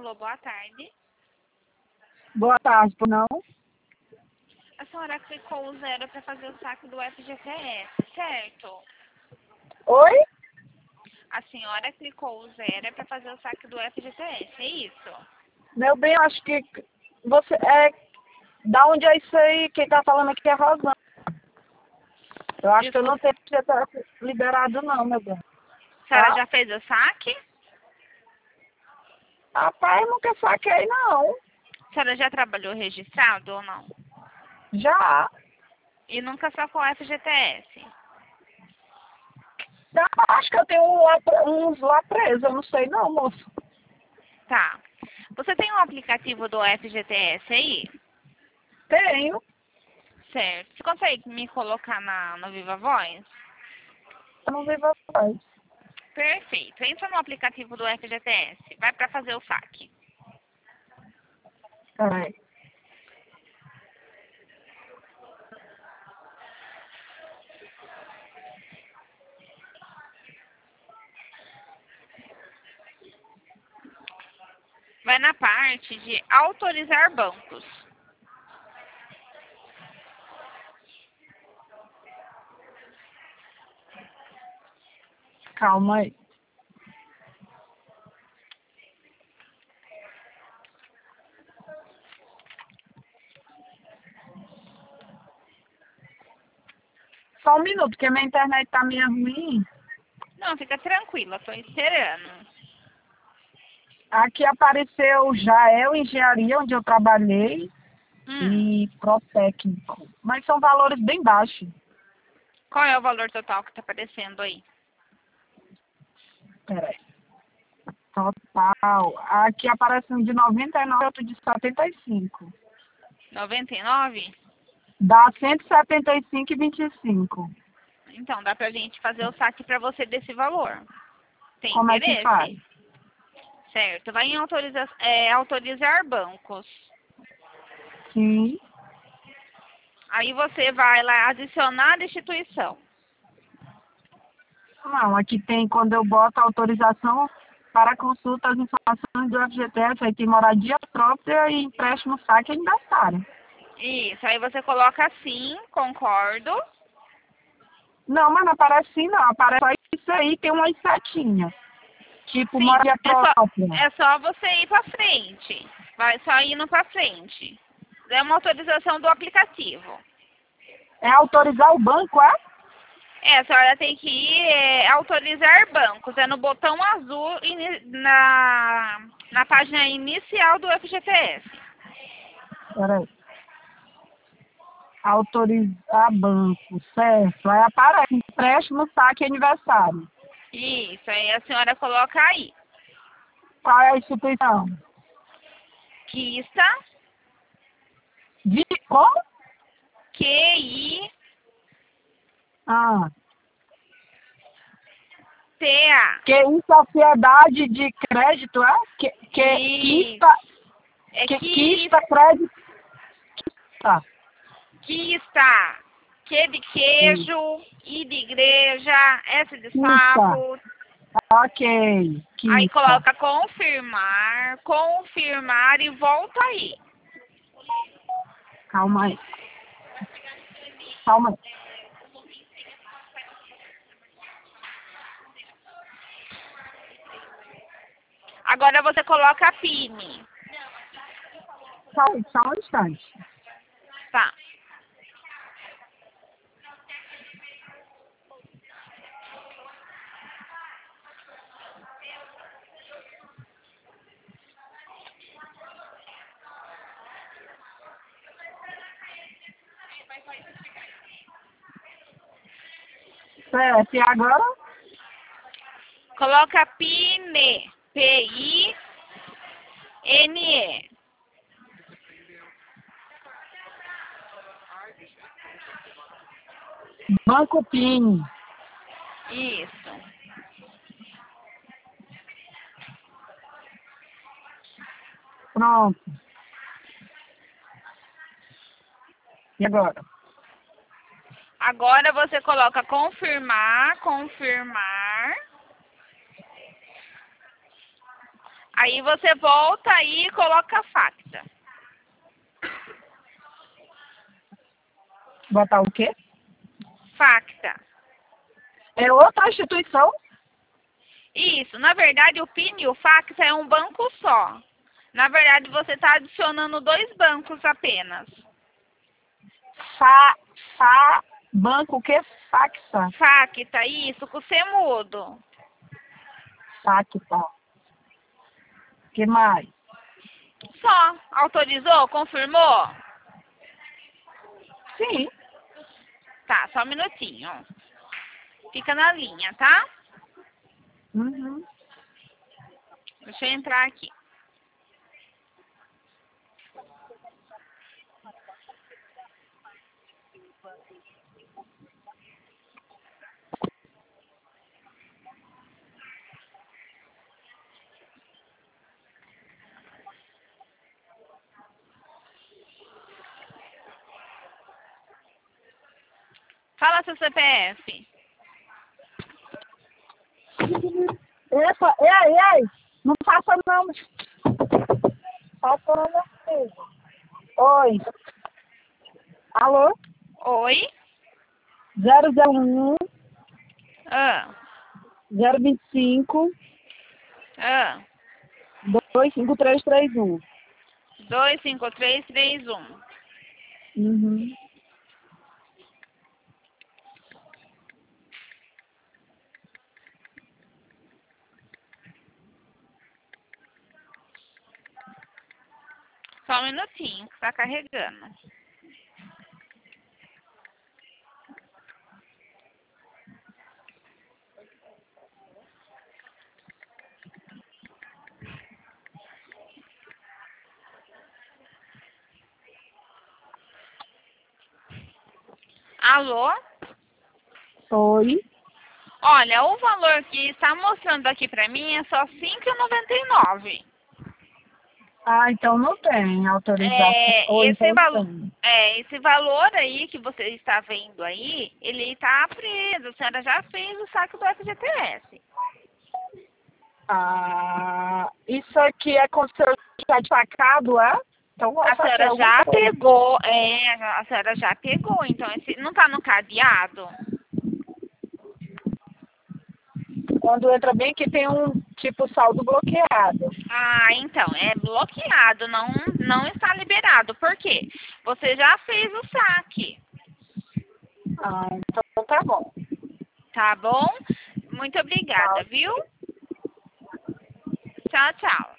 Alô, boa tarde. Boa tarde, não? A senhora clicou o 0 para fazer o saque do FGTS, certo? Oi? A senhora clicou o 0 para fazer o saque do FGTS, é isso? Meu bem, eu acho que você é... Da onde é isso aí? Quem tá falando aqui é a Rosana. Eu acho que eu não tenho FGTS liberado não, meu bem. A senhora Tá? já fez o saque? Rapaz, nunca saquei não. A senhora já trabalhou registrado ou não? Já. E nunca sacou o FGTS? Acho que eu tenho uns lá presos, eu não sei não, moço. Tá. Você tem um aplicativo do FGTS aí? Tenho. Certo. Você consegue me colocar no Viva Voz? Eu não vivo atrás. Perfeito. Entra no aplicativo do FGTS. Vai para fazer o saque. Peraí. Vai na parte de autorizar bancos. Calma aí. Só um minuto, porque minha internet tá meio ruim. Não, fica tranquila, tô esperando. Aqui apareceu Jael Engenharia, onde eu trabalhei, e Protécnico. Mas são valores bem baixos. Qual é o valor total que tá aparecendo aí? Peraí. Total. Aqui aparece um de 99 e outro de 75. 99? Dá 175,25. Então, dá pra gente fazer o saque pra você desse valor. Tem Como é que faz? interesse? Certo. Vai em autorizar bancos. Sim. Aí você vai lá adicionar a instituição. Não, aqui tem, quando eu boto autorização para consulta as informações do FGTS, aí tem moradia própria e empréstimo saque aniversário. Isso. Aí você coloca sim, concordo. Não, mas não aparece assim, não. Aparece só isso aí, tem uma setinha. Tipo, Sim, moradia própria. é só você ir pra frente. Vai só indo pra frente. É uma autorização do aplicativo. É autorizar o banco, é? A senhora tem que ir autorizar bancos. É no botão azul na página inicial do FGTS. Peraí. Autorizar banco, certo. Aí aparece empréstimo, saque e aniversário. Isso, aí a senhora coloca aí. Qual é a instituição? Quista, De como? QITA. Ah. QI Sociedade de Crédito, é? Quista, É Quista Crédito. Quista. Quista. Q de queijo, I de igreja, S de Quista. sapo. Ok. Quista. Aí coloca confirmar e volta aí. Calma aí. Calma aí. Agora você coloca a PIN. Só um instante. Tá. Certo, e agora? Coloca PINE. PINE. Banco PIN. Isso. Pronto. E agora? Agora você coloca confirmar. Aí você volta aí e coloca a facta. Botar o quê? Facta. É outra instituição? Isso. Na verdade, o PIN e o facta é um banco só. Na verdade, você está adicionando 2 bancos apenas. Banco o quê? Faxa. Facta, isso, com C mudo. Facta. Que mais? Só. Autorizou? Confirmou? Sim. Tá, só um minutinho. Fica na linha, tá? Uhum. Deixa eu entrar aqui. Fala seu CPF. Epa, ei, não faça não. Faça não. Oi. Alô? Oi? 001 Ah. 025 Ah. 25331. 25331. Uhum. Só um minutinho, que tá carregando. Alô? Oi. Olha, o valor que está mostrando aqui pra mim é só R$ 5,99. Ah, então não tem autorização. Ou então tem. Esse valor aí que você está vendo aí, ele está preso. A senhora já fez o saque do FGTS. Ah, isso aqui é como se eu tivesse sacado, é? Então A essa aqui é senhora alguma já coisa. pegou, a senhora já pegou, então esse não está no cadeado? Quando entra bem que tem um tipo saldo bloqueado. Ah, então, é bloqueado, não está liberado. Por quê? Você já fez o saque, Ah, então tá bom. tá bom? Muito obrigada, Tá. viu? Tchau, tchau.